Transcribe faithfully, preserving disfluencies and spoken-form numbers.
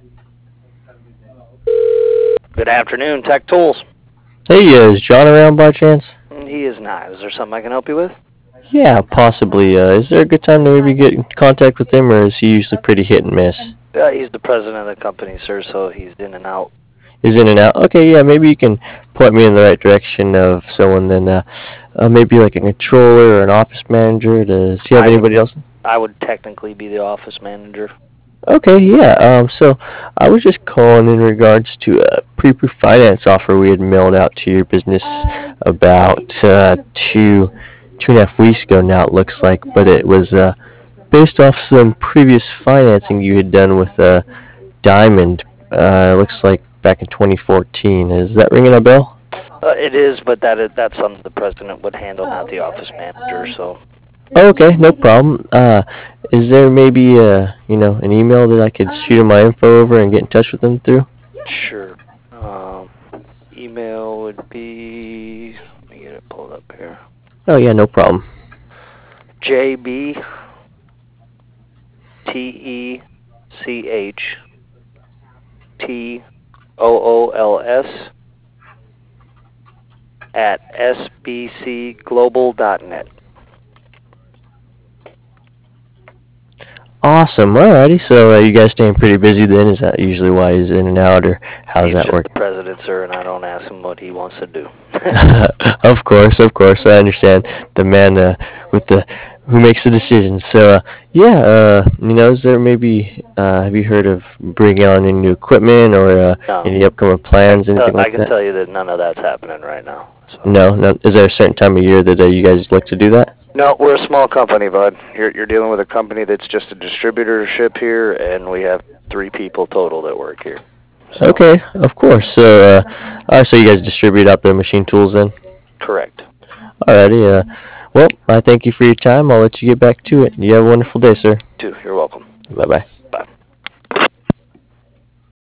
Good afternoon, Tech Tools. Hey, uh, is John around by chance? He is not. Is there something I can help you with? Yeah, possibly. Uh, is there a good time to maybe get in contact with him, or is he usually pretty hit and miss? Uh, he's the president of the company, sir, so he's in and out. He's in and out. Okay, yeah, maybe you can point me in the right direction of someone. Then uh, uh, maybe like a controller or an office manager. Does he have I would, anybody else? I would technically be the office manager. Okay, yeah. Um, so I was just calling in regards to a pre-approved finance offer we had mailed out to your business about uh, two two and a half weeks ago now. It looks like, but it was uh, based off some previous financing you had done with uh, Diamond. Uh, it looks like back in twenty fourteen. Is that ringing a bell? Uh, it is, but that is, that's something the president would handle, not the office manager. So, Oh, okay, no problem. Uh, is there maybe uh, you know an email that I could shoot him my info over and get in touch with him through? sure. Um, email would be. Let me get it pulled up here. Oh yeah, no problem. J B T E C H T O O L S at S B C global dot net. Awesome. Alrighty. So uh, you guys staying pretty busy then? Is that usually why he's in and out, or how does He's that just work? the president, sir, and I don't ask him what he wants to do. Of course, of course. I understand the man uh, with the who makes the decisions. So uh, yeah, uh, you know, is there maybe uh, have you heard of bringing on any new equipment or uh, No, any upcoming plans, Uh, anything I like can that? tell you that none of that's happening right now. So. No, no. Is there a certain time of year that uh, you guys like to do that? No, we're a small company, bud. You're you're dealing with a company that's just a distributorship here, and we have three people total that work here. So, Okay, of course. So, uh, all right, so you guys distribute out the machine tools then? correct. Alrighty. Uh, well, I thank you for your time. I'll let you get back to it. You have a wonderful day, sir. Two. You're welcome. Bye bye.